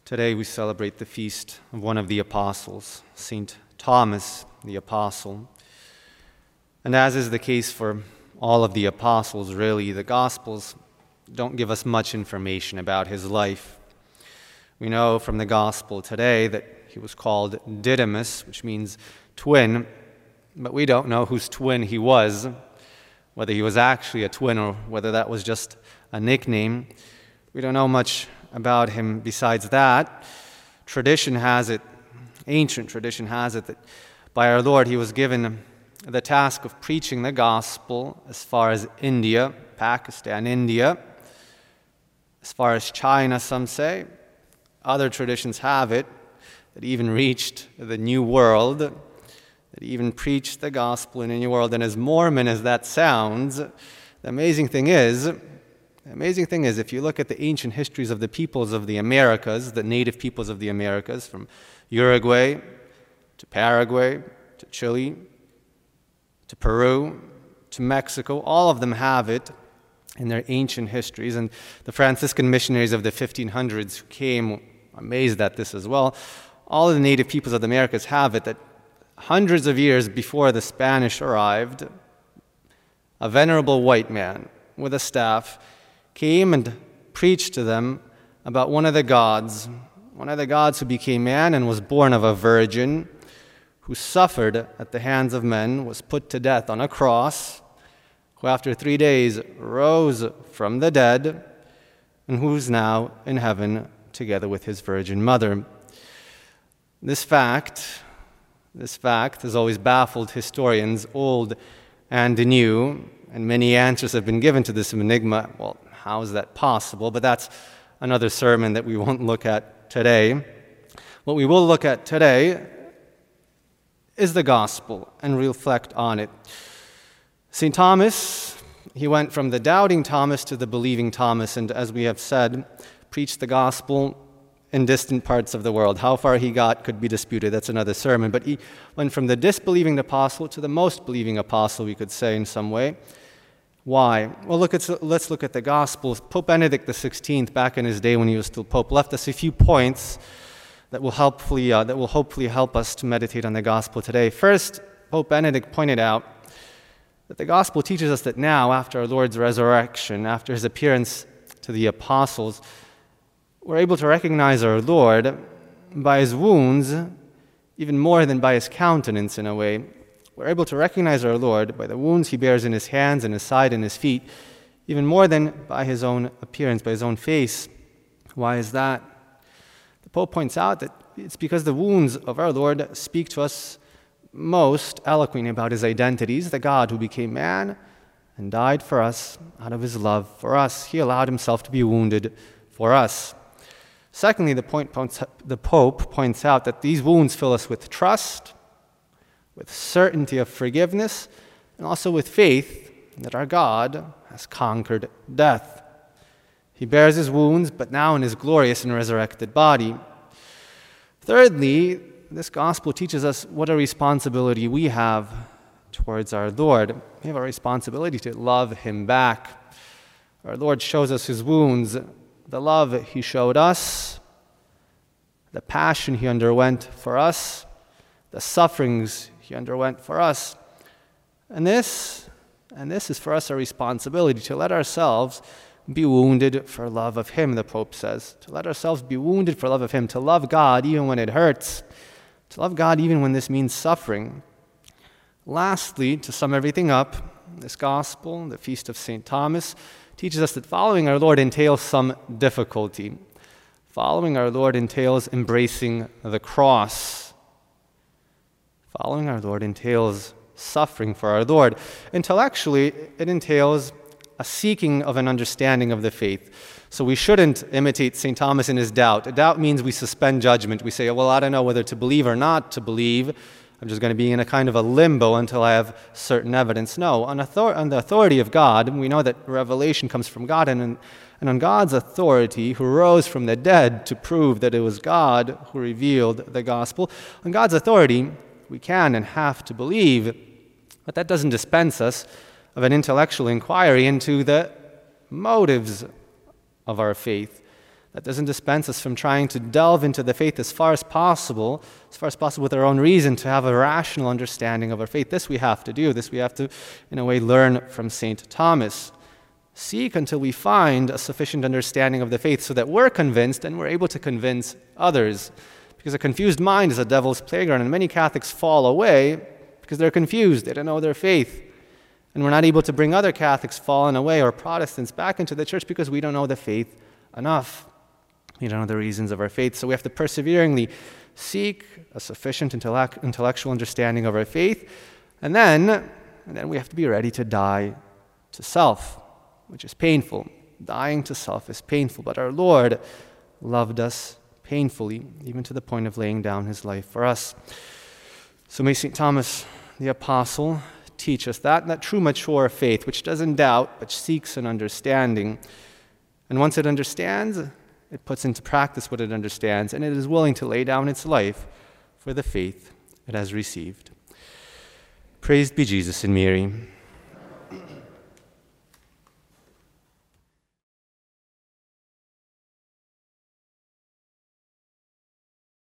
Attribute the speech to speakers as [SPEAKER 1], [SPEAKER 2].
[SPEAKER 1] Today we celebrate the feast of one of the apostles, St. Thomas the Apostle. And as is the case for all of the apostles, really, the Gospels don't give us much information about his life. We know from the Gospel today that he was called Didymus, which means twin, but we don't know whose twin he was, whether he was actually a twin or whether that was just a nickname. We don't know much about him besides that. Tradition has it, ancient tradition has it, that by our Lord he was given the task of preaching the gospel as far as India, Pakistan, India, as far as China, some say. Other traditions have it that even reached the New World, that even preached the gospel in the New World. And as Mormon as that sounds, the amazing thing is, if you look at the ancient histories of the peoples of the Americas, the native peoples of the Americas, from Uruguay to Paraguay to Chile to Peru to Mexico, all of them have it in their ancient histories. And the Franciscan missionaries of the 1500s who came amazed at this as well. All of the native peoples of the Americas have it that hundreds of years before the Spanish arrived, a venerable white man with a staff came and preached to them about one of the gods who became man and was born of a virgin, who suffered at the hands of men, was put to death on a cross, who after 3 days rose from the dead, and who is now in heaven together with his virgin mother. This fact has always baffled historians, old and new, and many answers have been given to this enigma. Well, how is that possible? But that's another sermon that we won't look at today. What we will look at today is the gospel and reflect on it. St. Thomas, he went from the doubting Thomas to the believing Thomas, and as we have said, preached the gospel in distant parts of the world. How far he got could be disputed. That's another sermon. But he went from the disbelieving apostle to the most believing apostle, we could say in some way. Why? Well, let's look at the Gospels. Pope Benedict XVI, back in his day when he was still Pope, left us a few points that will hopefully help us to meditate on the Gospel today. First, Pope Benedict pointed out that the Gospel teaches us that now, after our Lord's resurrection, after his appearance to the apostles, we're able to recognize our Lord by his wounds, even more than by his countenance in a way. We're able to recognize our Lord by the wounds he bears in his hands and his side and his feet, even more than by his own appearance, by his own face. Why is that? The Pope points out that it's because the wounds of our Lord speak to us most eloquently about his identity. He's the God who became man and died for us out of his love for us. He allowed himself to be wounded for us. Secondly, the Pope points out that these wounds fill us with trust, with certainty of forgiveness, and also with faith that our God has conquered death. He bears his wounds, but now in his glorious and resurrected body. Thirdly, this gospel teaches us what a responsibility we have towards our Lord. We have a responsibility to love him back. Our Lord shows us his wounds, the love he showed us, the passion he underwent for us, the sufferings he underwent for us. And this is for us a responsibility to let ourselves be wounded for love of him, the Pope says. To let ourselves be wounded for love of him, to love God even when it hurts, to love God even when this means suffering. Lastly, to sum everything up, this gospel, the Feast of St. Thomas, teaches us that following our Lord entails some difficulty. Following our Lord entails embracing the cross. Following our Lord entails suffering for our Lord. Intellectually, it entails a seeking of an understanding of the faith. So we shouldn't imitate St. Thomas in his doubt. A doubt means we suspend judgment. We say, well, I don't know whether to believe or not to believe. I'm just going to be in a kind of a limbo until I have certain evidence. No, on the authority of God, we know that revelation comes from God, and on God's authority, who rose from the dead to prove that it was God who revealed the gospel, on God's authority, we can and have to believe, but that doesn't dispense us of an intellectual inquiry into the motives of our faith. That doesn't dispense us from trying to delve into the faith as far as possible with our own reason, to have a rational understanding of our faith. This we have to do. This we have to, in a way, learn from St. Thomas. Seek until we find a sufficient understanding of the faith so that we're convinced and we're able to convince others. Because a confused mind is a devil's playground, and many Catholics fall away because they're confused. They don't know their faith. And we're not able to bring other Catholics fallen away or Protestants back into the church because we don't know the faith enough. We don't know the reasons of our faith. So we have to perseveringly seek a sufficient intellectual understanding of our faith. And then we have to be ready to die to self, which is painful. Dying to self is painful. But our Lord loved us painfully, even to the point of laying down his life for us. So may St. Thomas the Apostle teach us that true mature faith, which doesn't doubt, but seeks an understanding. And once it understands, it puts into practice what it understands, and it is willing to lay down its life for the faith it has received. Praised be Jesus and Mary.